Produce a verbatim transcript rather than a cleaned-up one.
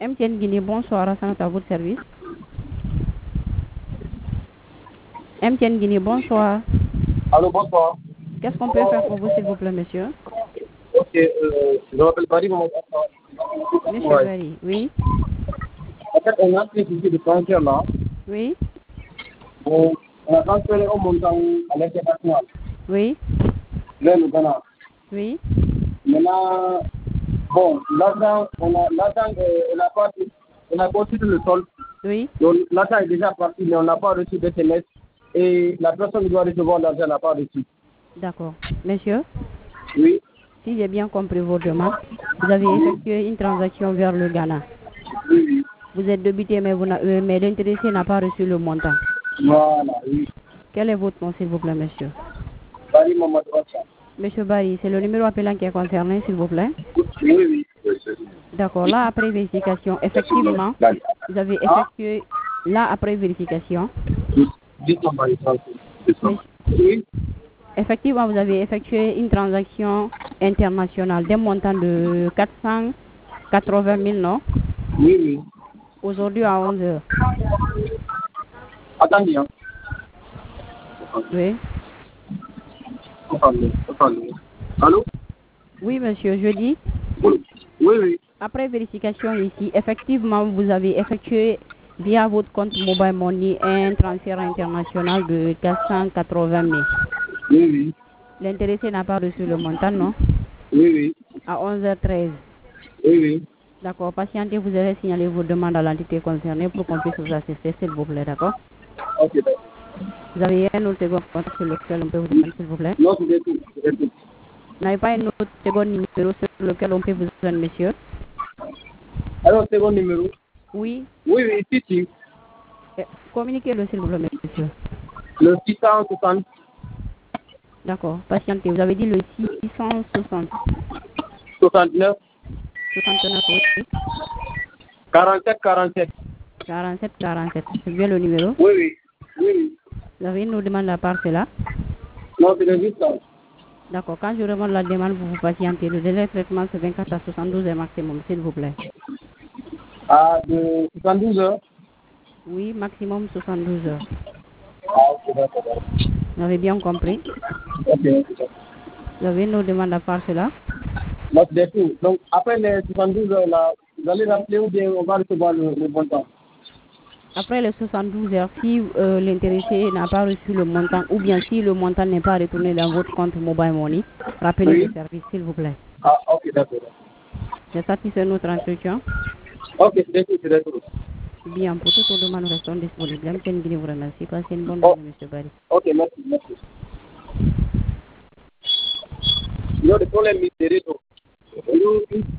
M T N Guinée, bonsoir, Hassan, à votre service. M T N Guinée, bonsoir. Allô, bonsoir. Qu'est-ce qu'on peut faire pour vous, s'il vous plaît, monsieur? Ok, euh, je m'appelle Barry. Mon... Monsieur Ouais. Barry, oui. En fait, on a pris ici de transfert là. Oui. On, on a transféré au montant à l'international. Oui. Là, le Ghana. Oui. Maintenant, bon, l'argent, on a, l'argent, euh, on n'a pas, on a constitué le sol. Oui. Donc, l'argent est déjà parti, mais on n'a pas reçu d'S M S. Et la personne qui doit recevoir l'argent n'a pas reçu. D'accord. Monsieur, Oui. si j'ai bien compris vos demandes, vous avez effectué une transaction vers le Ghana. Oui, oui. Vous êtes débité, mais, vous n'a- euh, mais l'intéressé n'a pas reçu le montant. Voilà, oui. Quel est votre nom, s'il vous plaît, monsieur? Barry Mamadou Hassan. Monsieur Barry, c'est le numéro appelant qui est concerné, s'il vous plaît. Oui, oui. D'accord. Là, après vérification, effectivement, vous avez Ah, effectué, là, après vérification, dites-moi, Barry, tranquille. C'est ça. monsieur- Oui. effectivement, vous avez effectué une transaction internationale d'un montant de quatre cent quatre-vingt mille, non? Oui, oui. Aujourd'hui à onze heures. Attendez, hein. Oui. Attendez, attendez. Allô? Oui, monsieur, je dis, Oui, oui. après vérification ici, effectivement, vous avez effectué via votre compte Mobile Money un transfert international de quatre cent quatre-vingt mille. Oui, oui. L'intéressé n'a pas reçu le montant, non? Oui, oui. À onze heures treize. Oui, oui. D'accord. Patientez, vous allez signaler vos demandes à l'entité concernée pour qu'on puisse vous assister, s'il vous plaît, d'accord? Ok, d'accord. Vous avez un autre second contact sur lequel on peut vous joindre, s'il vous plaît? Non, c'est tout. C'est tout. Vous n'avez pas un autre second numéro sur lequel on peut vous joindre, monsieur? Alors, second numéro? Oui. Oui, oui, si, si. Eh, communiquez-le, s'il vous plaît, monsieur. Le six cent soixante. D'accord. Patientez, vous avez dit le six cent soixante. soixante-neuf. soixante-neuf, oui. quarante-sept, quarante-sept. quarante-sept, quarante-sept. C'est bien le numéro? Oui, oui. Oui, oui. Vous avez une autre demande à part cela? Non, c'est le huit cents. D'accord. Quand je remonte la demande, vous vous patientez. Le délai de traitement, c'est vingt-quatre à soixante-douze heures maximum, s'il vous plaît. Ah, de soixante-douze heures. Oui, maximum soixante-douze heures. Ah, ok, d'accord. Vous avez bien compris? Ok, ok. Vous avez une autre demande à part cela? Non, c'est tout. Donc, après les soixante-douze heures, là, vous allez Oui. rappeler ou bien on va recevoir le, le montant? Après les soixante-douze heures, si euh, l'intéressé n'a pas reçu le montant ou bien si le montant n'est pas retourné dans votre compte Mobile Money, rappelez Oui. le service, s'il vous plaît. Ah, ok, d'accord. C'est satisfait notre entretien? Ok, c'est tout, c'est tout. Bien, pour toute demande, nous restons disponibles. M T N Guinée vous remercie. Passez une bonne Oh, journée, monsieur Barry. ok, merci, merci. You know, the problem is the rate of